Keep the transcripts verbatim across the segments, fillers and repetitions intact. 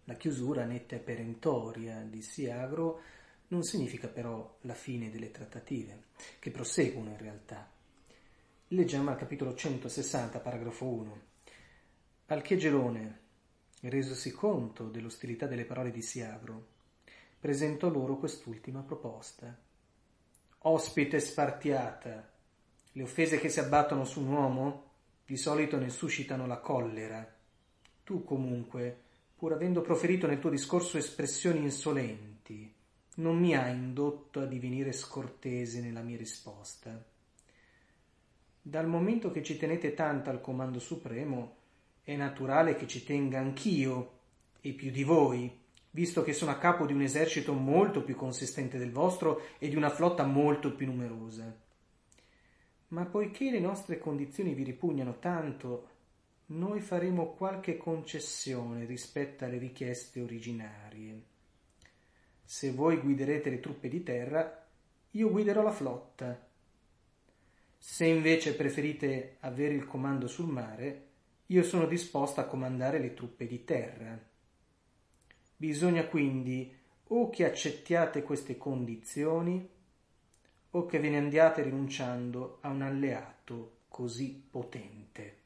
La chiusura netta e perentoria di Siagro non significa però la fine delle trattative, che proseguono in realtà. Leggiamo al capitolo centosessanta, paragrafo uno. Al che Gelone, resosi conto dell'ostilità delle parole di Siagro, presentò loro quest'ultima proposta. Ospite Spartiata, le offese che si abbattono su un uomo di solito ne suscitano la collera. Tu comunque, pur avendo proferito nel tuo discorso espressioni insolenti, non mi hai indotto a divenire scortese nella mia risposta. Dal momento che ci tenete tanto al comando supremo, è naturale che ci tenga anch'io, e più di voi, visto che sono a capo di un esercito molto più consistente del vostro e di una flotta molto più numerosa. Ma poiché le nostre condizioni vi ripugnano tanto, noi faremo qualche concessione rispetto alle richieste originarie. Se voi guiderete le truppe di terra, io guiderò la flotta. Se invece preferite avere il comando sul mare, io sono disposta a comandare le truppe di terra. Bisogna quindi o che accettiate queste condizioni o che ve ne andiate rinunciando a un alleato così potente.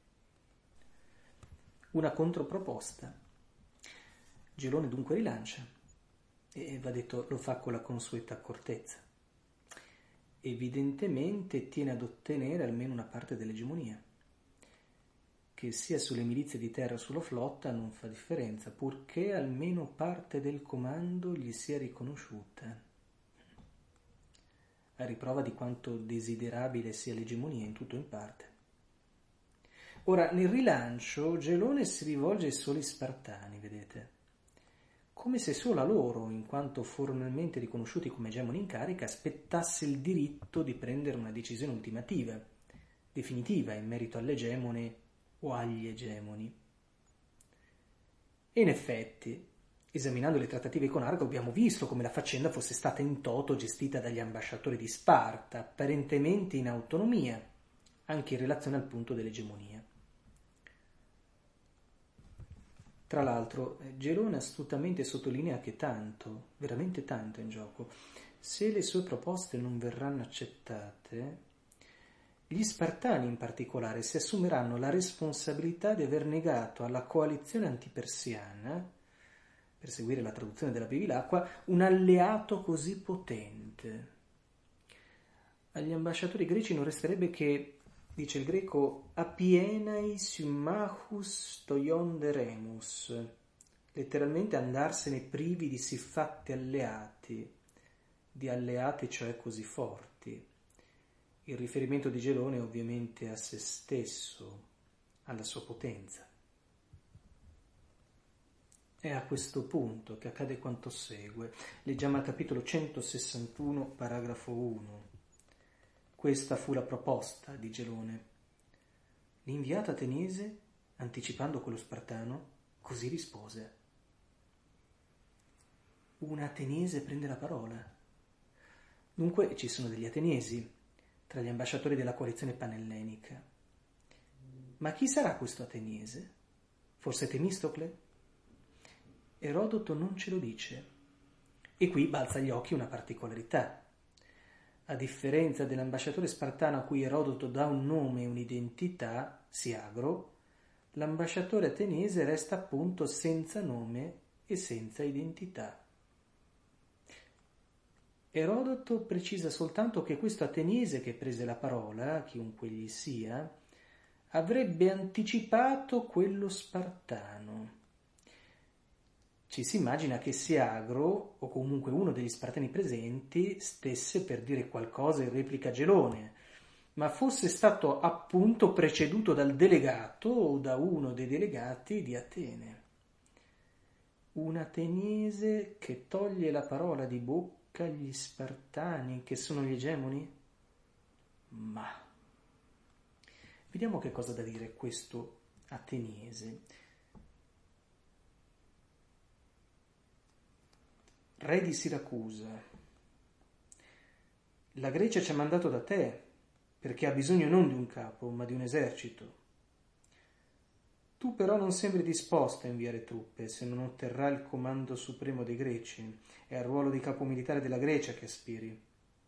Una controproposta. Gelone dunque rilancia e va detto lo fa con la consueta accortezza. Evidentemente tiene ad ottenere almeno una parte dell'egemonia, che sia sulle milizie di terra o sulla flotta non fa differenza, purché almeno parte del comando gli sia riconosciuta, a riprova di quanto desiderabile sia l'egemonia in tutto o in parte. Ora, nel rilancio, Gelone si rivolge ai soli Spartani, vedete, come se solo a loro, in quanto formalmente riconosciuti come egemoni in carica, spettasse il diritto di prendere una decisione ultimativa, definitiva in merito all'egemone o agli egemoni. E in effetti, esaminando le trattative con Argo, abbiamo visto come la faccenda fosse stata in toto gestita dagli ambasciatori di Sparta, apparentemente in autonomia, anche in relazione al punto dell'egemonia. Tra l'altro, Gelone astutamente sottolinea che tanto, veramente tanto è in gioco. Se le sue proposte non verranno accettate, gli Spartani in particolare si assumeranno la responsabilità di aver negato alla coalizione antipersiana, per seguire la traduzione della Bevilacqua, un alleato così potente. Agli ambasciatori greci non resterebbe che, dice il greco, apienai symmachus toionderemus, letteralmente andarsene privi di siffatti alleati, di alleati cioè così forti. Il riferimento di Gelone è ovviamente a se stesso, alla sua potenza. È a questo punto che accade quanto segue. Leggiamo al capitolo centosessantuno, paragrafo uno. Questa fu la proposta di Gelone. L'inviato ateniese, anticipando quello spartano, così rispose. Un ateniese prende la parola. Dunque ci sono degli ateniesi tra gli ambasciatori della coalizione panellenica. Ma chi sarà questo ateniese? Forse Temistocle? Erodoto non ce lo dice. E qui balza agli occhi una particolarità. A differenza dell'ambasciatore spartano a cui Erodoto dà un nome e un'identità, Siagro, l'ambasciatore ateniese resta appunto senza nome e senza identità. Erodoto precisa soltanto che questo ateniese che prese la parola, chiunque gli sia, avrebbe anticipato quello spartano. Ci si immagina che Siagro, o comunque uno degli spartani presenti, stesse per dire qualcosa in replica a Gelone, ma fosse stato appunto preceduto dal delegato o da uno dei delegati di Atene. Un ateniese che toglie la parola di bocca agli spartani, che sono gli egemoni? Ma vediamo che cosa ha da dire questo ateniese. Re di Siracusa, la Grecia ci ha mandato da te perché ha bisogno non di un capo ma di un esercito. Tu però non sembri disposto a inviare truppe se non otterrà il comando supremo dei Greci. È al ruolo di capo militare della Grecia che aspiri.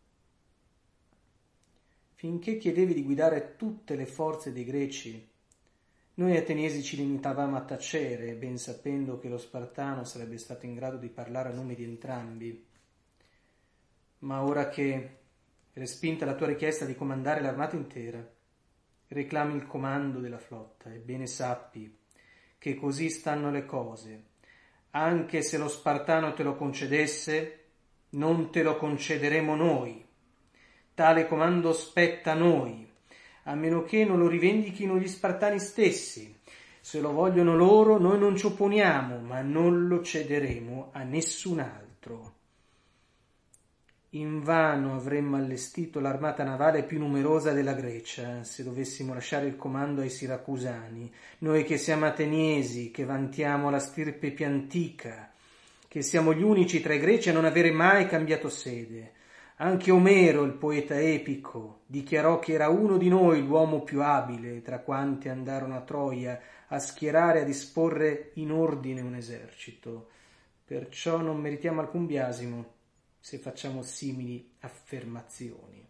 Finché chiedevi di guidare tutte le forze dei Greci, noi ateniesi ci limitavamo a tacere, ben sapendo che lo Spartano sarebbe stato in grado di parlare a nome di entrambi. Ma ora che, respinta la tua richiesta di comandare l'armata intera, reclami il comando della flotta, ebbene sappi che così stanno le cose. Anche se lo Spartano te lo concedesse, non te lo concederemo noi. Tale comando spetta a noi, a meno che non lo rivendichino gli Spartani stessi. Se lo vogliono loro, noi non ci opponiamo, ma non lo cederemo a nessun altro. Invano avremmo allestito l'armata navale più numerosa della Grecia, se dovessimo lasciare il comando ai siracusani, noi che siamo ateniesi, che vantiamo la stirpe più antica, che siamo gli unici tra i greci a non avere mai cambiato sede. Anche Omero, il poeta epico, dichiarò che era uno di noi l'uomo più abile tra quanti andarono a Troia a schierare e a disporre in ordine un esercito. Perciò non meritiamo alcun biasimo se facciamo simili affermazioni.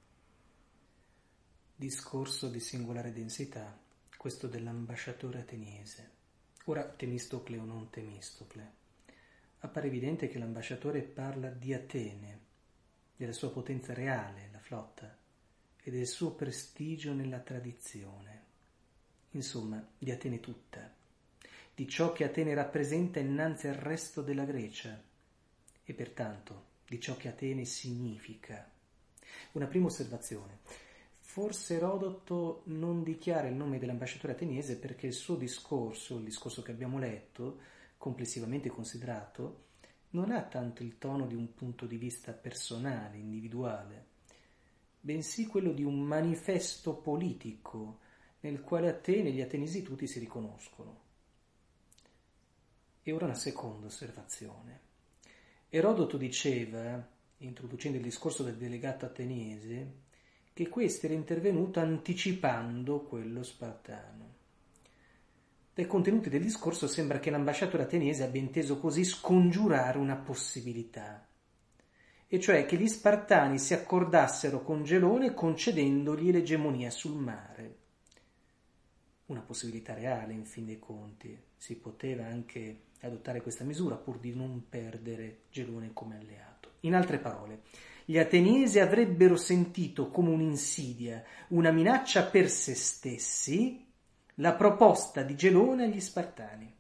Discorso di singolare densità, questo dell'ambasciatore ateniese. Ora Temistocle o non Temistocle. Appare evidente che l'ambasciatore parla di Atene, della sua potenza reale, la flotta, e del suo prestigio nella tradizione. Insomma, di Atene tutta, di ciò che Atene rappresenta innanzi al resto della Grecia, e pertanto di ciò che Atene significa. Una prima osservazione. Forse Erodoto non dichiara il nome dell'ambasciatore ateniese perché il suo discorso, il discorso che abbiamo letto, complessivamente considerato, non ha tanto il tono di un punto di vista personale, individuale, bensì quello di un manifesto politico nel quale Atene e gli ateniesi tutti si riconoscono. E ora una seconda osservazione. Erodoto diceva, introducendo il discorso del delegato ateniese, che questo era intervenuto anticipando quello spartano. Dai contenuti del discorso sembra che l'ambasciatore ateniese abbia inteso così scongiurare una possibilità, e cioè che gli spartani si accordassero con Gelone concedendogli l'egemonia sul mare. Una possibilità reale, in fin dei conti. Si poteva anche adottare questa misura pur di non perdere Gelone come alleato. In altre parole, gli ateniesi avrebbero sentito come un'insidia, una minaccia per se stessi, la proposta di Gelone agli Spartani.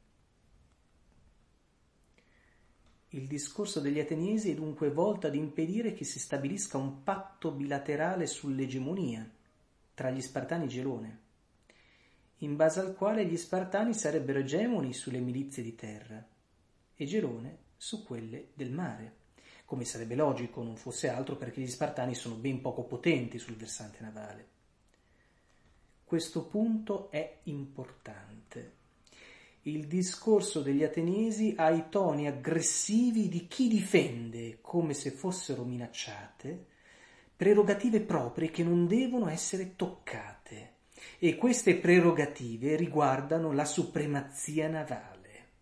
Il discorso degli ateniesi è dunque volto ad impedire che si stabilisca un patto bilaterale sull'egemonia tra gli Spartani e Gelone, in base al quale gli Spartani sarebbero egemoni sulle milizie di terra e Gelone su quelle del mare, come sarebbe logico non fosse altro perché gli Spartani sono ben poco potenti sul versante navale. Questo punto è importante. Il discorso degli ateniesi ha i toni aggressivi di chi difende, come se fossero minacciate, prerogative proprie che non devono essere toccate. E queste prerogative riguardano la supremazia navale.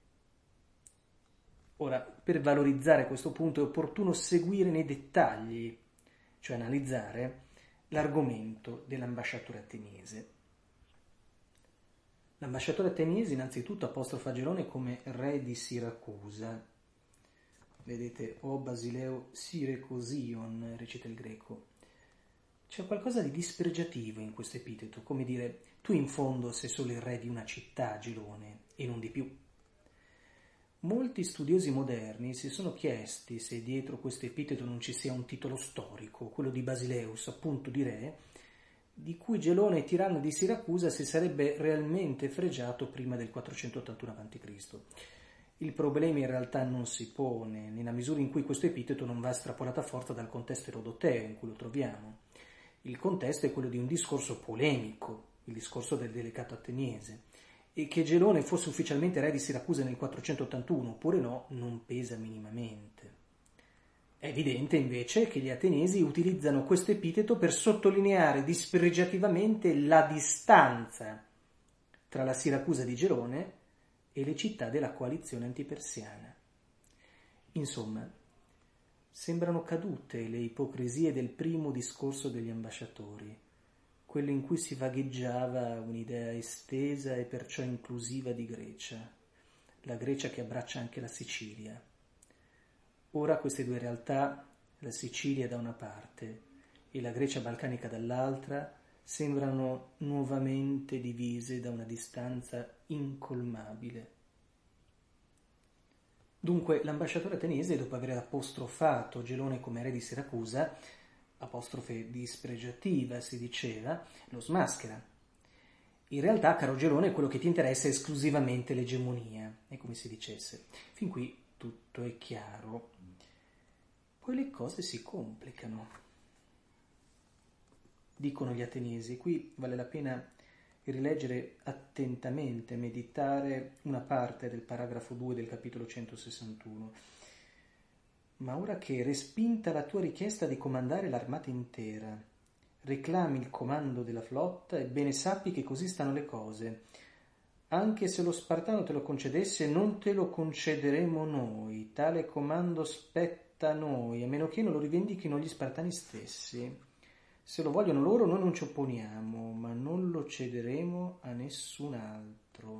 Ora, per valorizzare questo punto è opportuno seguire nei dettagli, cioè analizzare l'argomento dell'ambasciatore ateniese. L'ambasciatore ateniese innanzitutto apostrofa Gelone come re di Siracusa. Vedete, o Basileo Sirecosion, recita il greco. C'è qualcosa di dispregiativo in questo epiteto, come dire, tu in fondo sei solo il re di una città, Gelone, e non di più. Molti studiosi moderni si sono chiesti se dietro questo epiteto non ci sia un titolo storico, quello di Basileus, appunto di re, di cui Gelone, tiranno di Siracusa, si sarebbe realmente fregiato prima del quattrocentottantuno avanti Cristo Il problema in realtà non si pone, nella misura in cui questo epiteto non va estrapolato a forza dal contesto erodoteo in cui lo troviamo. Il contesto è quello di un discorso polemico, il discorso del delegato ateniese, e che Gelone fosse ufficialmente re di Siracusa nel quattrocentottantuno oppure no, non pesa minimamente. È evidente invece che gli ateniesi utilizzano questo epiteto per sottolineare dispregiativamente la distanza tra la Siracusa di Gelone e le città della coalizione antipersiana. Insomma, sembrano cadute le ipocrisie del primo discorso degli ambasciatori, quello in cui si vagheggiava un'idea estesa e perciò inclusiva di Grecia, la Grecia che abbraccia anche la Sicilia. Ora queste due realtà, la Sicilia da una parte e la Grecia balcanica dall'altra, sembrano nuovamente divise da una distanza incolmabile. Dunque l'ambasciatore ateniese, dopo aver apostrofato Gelone come re di Siracusa, apostrofe dispregiativa si diceva, lo smaschera. In realtà, caro Gelone, quello che ti interessa è esclusivamente l'egemonia, è come se dicesse. Fin qui tutto è chiaro. Poi le cose si complicano. Dicono gli ateniesi, qui vale la pena rileggere attentamente, meditare una parte del paragrafo due del capitolo centosessantuno. Ma ora che, respinta la tua richiesta di comandare l'armata intera, reclami il comando della flotta, ebbene sappi che così stanno le cose. Anche se lo Spartano te lo concedesse, non te lo concederemo noi. Tale comando spetta a noi, a meno che non lo rivendichino gli Spartani stessi. Se lo vogliono loro, noi non ci opponiamo, ma non lo cederemo a nessun altro.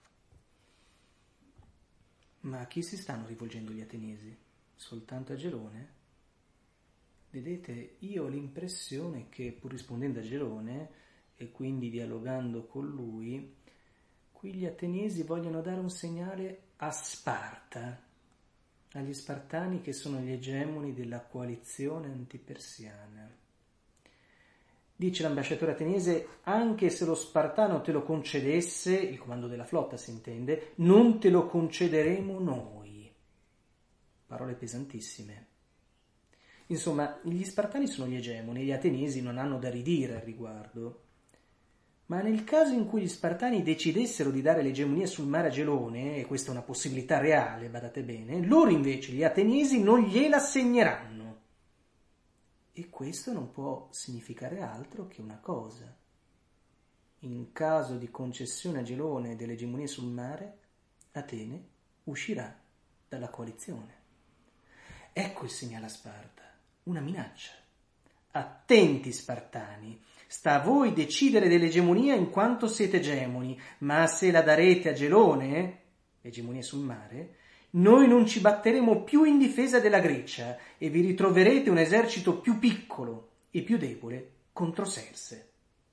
Ma a chi si stanno rivolgendo gli ateniesi? Soltanto a Gelone? Vedete, io ho l'impressione che, pur rispondendo a Gelone, e quindi dialogando con lui, qui gli ateniesi vogliono dare un segnale a Sparta, agli Spartani che sono gli egemoni della coalizione antipersiana. Dice l'ambasciatore ateniese, anche se lo Spartano te lo concedesse, il comando della flotta si intende, non te lo concederemo noi. Parole pesantissime. Insomma, gli Spartani sono gli egemoni e gli ateniesi non hanno da ridire al riguardo. Ma nel caso in cui gli Spartani decidessero di dare l'egemonia sul mare a Gelone, e questa è una possibilità reale, badate bene, loro invece, gli ateniesi, non gliela assegneranno. E questo non può significare altro che una cosa. In caso di concessione a Gelone dell'egemonia sul mare, Atene uscirà dalla coalizione. Ecco il segnale a Sparta, una minaccia. Attenti Spartani, sta a voi decidere dell'egemonia in quanto siete egemoni, ma se la darete a Gelone, egemonia sul mare, noi non ci batteremo più in difesa della Grecia e vi ritroverete un esercito più piccolo e più debole contro Serse.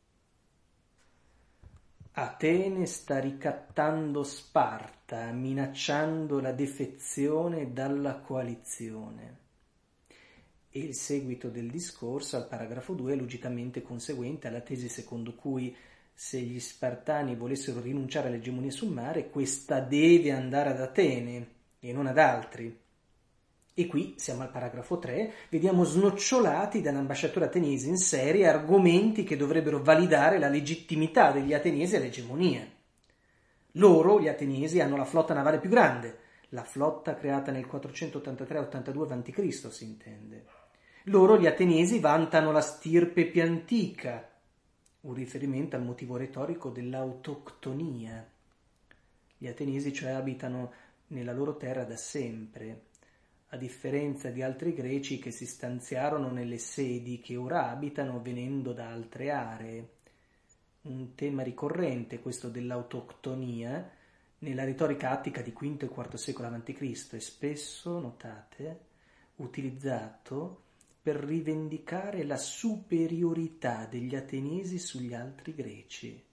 Atene sta ricattando Sparta, minacciando la defezione dalla coalizione. E il seguito del discorso al paragrafo due è logicamente conseguente alla tesi secondo cui se gli Spartani volessero rinunciare all'egemonia sul mare, questa deve andare ad Atene e non ad altri. E qui siamo al paragrafo tre, vediamo snocciolati dall'ambasciatore ateniese in serie argomenti che dovrebbero validare la legittimità degli ateniesi all'egemonia. Loro, gli ateniesi, hanno la flotta navale più grande, la flotta creata nel quattrocentottantatré ottantadue avanti Cristo si intende. Loro, gli ateniesi, vantano la stirpe più antica, un riferimento al motivo retorico dell'autoctonia. Gli ateniesi cioè abitano nella loro terra da sempre, a differenza di altri greci che si stanziarono nelle sedi che ora abitano venendo da altre aree. Un tema ricorrente questo dell'autoctonia nella retorica attica di quinto e quarto secolo avanti Cristo e spesso, notate, utilizzato per rivendicare la superiorità degli ateniesi sugli altri greci.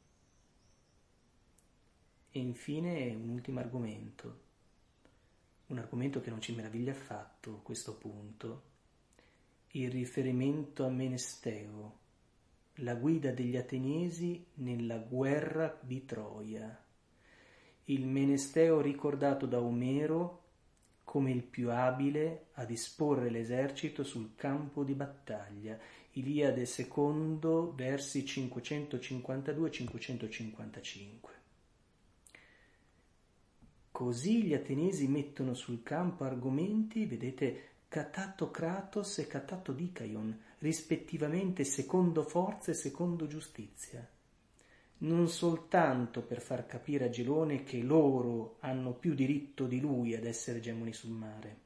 E infine un ultimo argomento. Un argomento che non ci meraviglia affatto, a questo punto, il riferimento a Menesteo, la guida degli ateniesi nella guerra di Troia. Il Menesteo ricordato da Omero come il più abile a disporre l'esercito sul campo di battaglia. Iliade secondo, versi cinquecentocinquantadue cinquecentocinquantacinque. Così gli ateniesi mettono sul campo argomenti, vedete, Catato Kratos e Catato Dicaion, rispettivamente secondo forza e secondo giustizia. non soltanto per far capire a Gelone che loro hanno più diritto di lui ad essere egemoni sul mare,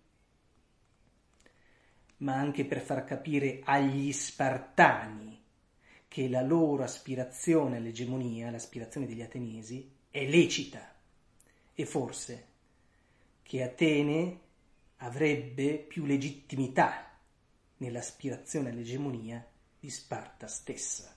ma anche per far capire agli Spartani che la loro aspirazione all'egemonia, l'aspirazione degli ateniesi, è lecita, e forse che Atene avrebbe più legittimità nell'aspirazione all'egemonia di Sparta stessa.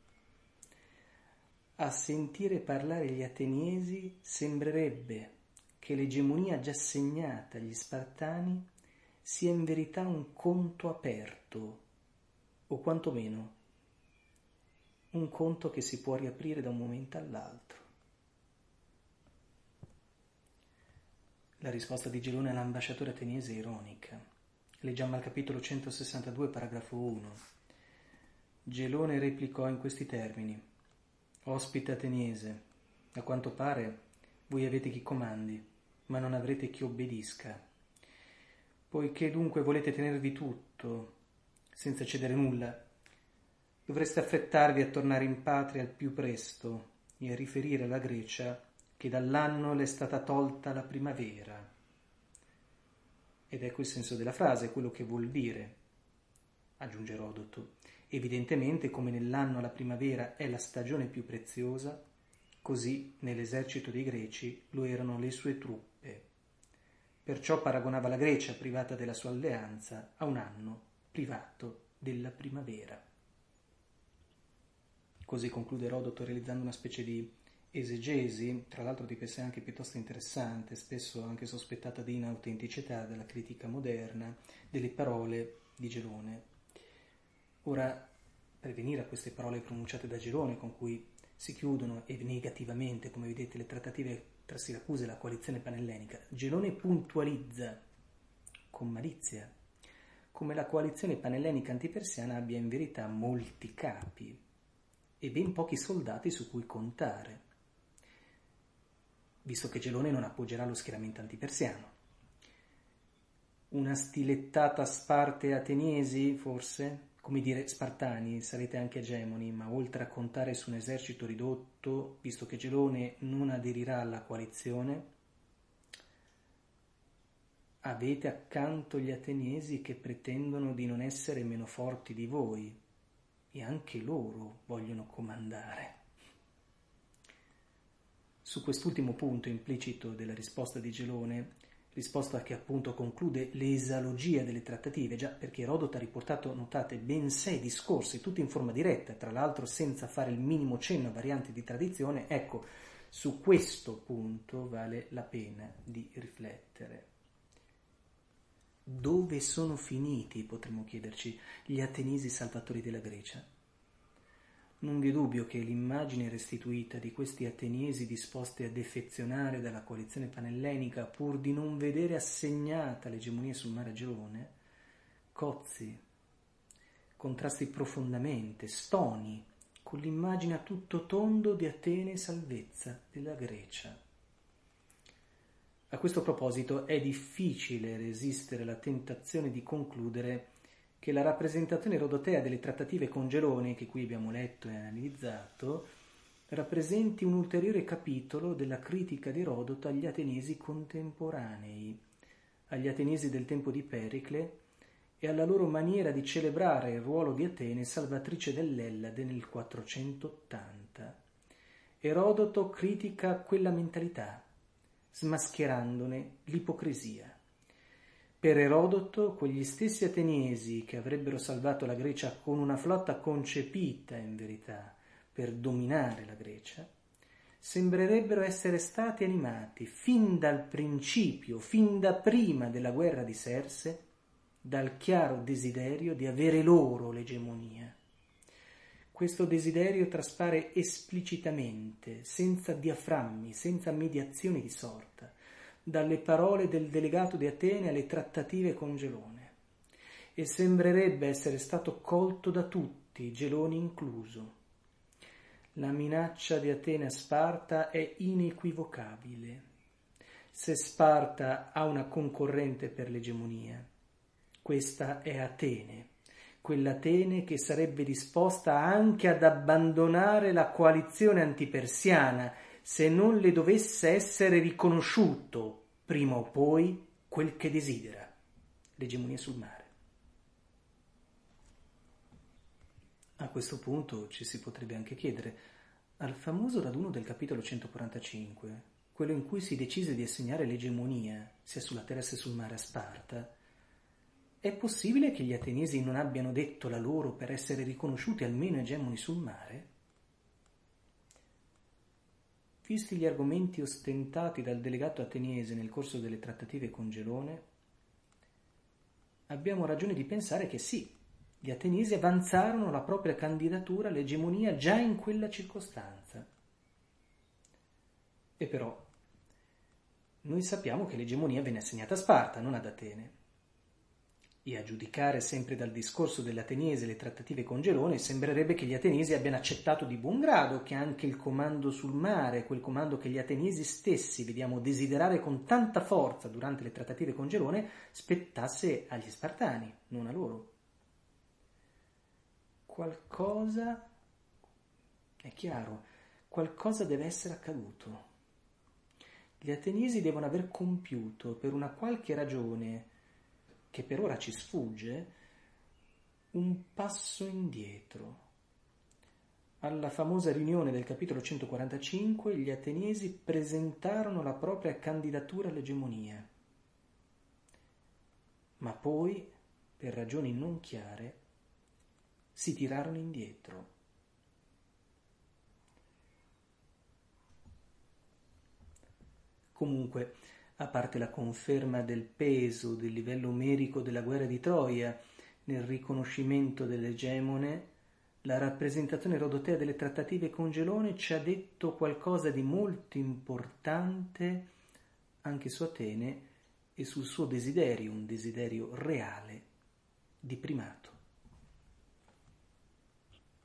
A sentire parlare gli ateniesi sembrerebbe che l'egemonia già assegnata agli Spartani sia in verità un conto aperto, o quantomeno un conto che si può riaprire da un momento all'altro. La risposta di Gelone all'ambasciatore ateniese è ironica. Leggiamo al capitolo centosessantadue, paragrafo uno. Gelone replicò in questi termini: ospite ateniese, a quanto pare voi avete chi comandi, ma non avrete chi obbedisca. Poiché dunque volete tenervi tutto, senza cedere nulla, dovreste affrettarvi a tornare in patria al più presto e a riferire alla Grecia che dall'anno le è stata tolta la primavera. Ed ecco il senso della frase, quello che vuol dire, aggiunge Erodoto. Evidentemente, come nell'anno la primavera è la stagione più preziosa, così nell'esercito dei Greci lo erano le sue truppe. Perciò paragonava la Grecia, privata della sua alleanza, a un anno privato della primavera. Così conclude Erodoto, realizzando una specie di esegesi, tra l'altro di per sé anche piuttosto interessante, spesso anche sospettata di inautenticità della critica moderna, delle parole di Gelone. Ora, per venire a queste parole pronunciate da Gelone, con cui si chiudono e negativamente, come vedete, le trattative tra Siracusa e la coalizione panellenica, Gelone puntualizza con malizia come la coalizione panellenica antipersiana abbia in verità molti capi e ben pochi soldati su cui contare, visto che Gelone non appoggerà lo schieramento antipersiano. Una stilettata Sparte ateniesi, forse? Come dire, Spartani, sarete anche egemoni, ma oltre a contare su un esercito ridotto, visto che Gelone non aderirà alla coalizione, avete accanto gli ateniesi che pretendono di non essere meno forti di voi, e anche loro vogliono comandare. Su quest'ultimo punto implicito della risposta di Gelone, risposta che appunto conclude l'esalogia delle trattative, già perché Erodoto ha riportato, notate, ben sei discorsi, tutti in forma diretta, tra l'altro senza fare il minimo cenno a varianti di tradizione. Ecco, su questo punto vale la pena di riflettere. Dove sono finiti, potremmo chiederci, gli ateniesi salvatori della Grecia? Non vi è dubbio che l'immagine restituita di questi ateniesi disposti a defezionare dalla coalizione panellenica pur di non vedere assegnata l'egemonia sul mare a Gelone cozzi, contrasti profondamente, stoni con l'immagine a tutto tondo di Atene e salvezza della Grecia. A questo proposito è difficile resistere alla tentazione di concludere che la rappresentazione erodotea delle trattative con Gelone, che qui abbiamo letto e analizzato, rappresenti un ulteriore capitolo della critica di Erodoto agli ateniesi contemporanei, agli ateniesi del tempo di Pericle e alla loro maniera di celebrare il ruolo di Atene salvatrice dell'Ellade nel quattrocentottanta. Erodoto critica quella mentalità, smascherandone l'ipocrisia. Per Erodoto, quegli stessi ateniesi che avrebbero salvato la Grecia con una flotta concepita, in verità, per dominare la Grecia, sembrerebbero essere stati animati fin dal principio, fin da prima della guerra di Serse, dal chiaro desiderio di avere loro l'egemonia. Questo desiderio traspare esplicitamente, senza diaframmi, senza mediazioni di sorta, dalle parole del delegato di Atene alle trattative con Gelone, e sembrerebbe essere stato colto da tutti, Gelone incluso. La minaccia di Atene a Sparta è inequivocabile. Se Sparta ha una concorrente per l'egemonia, questa è Atene, quell'Atene che sarebbe disposta anche ad abbandonare la coalizione antipersiana se non le dovesse essere riconosciuto, prima o poi, quel che desidera, l'egemonia sul mare. A questo punto ci si potrebbe anche chiedere, al famoso raduno del capitolo centoquarantacinque, quello in cui si decise di assegnare l'egemonia, sia sulla terra sia sul mare a Sparta, è possibile che gli ateniesi non abbiano detto la loro per essere riconosciuti almeno egemoni sul mare? Visti gli argomenti ostentati dal delegato ateniese nel corso delle trattative con Gelone, abbiamo ragione di pensare che sì, gli ateniesi avanzarono la propria candidatura all'egemonia già in quella circostanza. E però noi sappiamo che l'egemonia venne assegnata a Sparta, non ad Atene. E a giudicare sempre dal discorso dell'ateniese le trattative con Gelone, sembrerebbe che gli ateniesi abbiano accettato di buon grado che anche il comando sul mare, quel comando che gli ateniesi stessi vediamo desiderare con tanta forza durante le trattative con Gelone, spettasse agli spartani, non a loro. Qualcosa, è chiaro, qualcosa deve essere accaduto. Gli ateniesi devono aver compiuto, per una qualche ragione che per ora ci sfugge, un passo indietro. Alla famosa riunione del capitolo centoquarantacinque gli ateniesi presentarono la propria candidatura all'egemonia, ma poi, per ragioni non chiare, si tirarono indietro. Comunque, a parte la conferma del peso del livello omerico della guerra di Troia nel riconoscimento dell'egemone, la rappresentazione erodotea delle trattative con Gelone ci ha detto qualcosa di molto importante anche su Atene e sul suo desiderio, un desiderio reale di primato.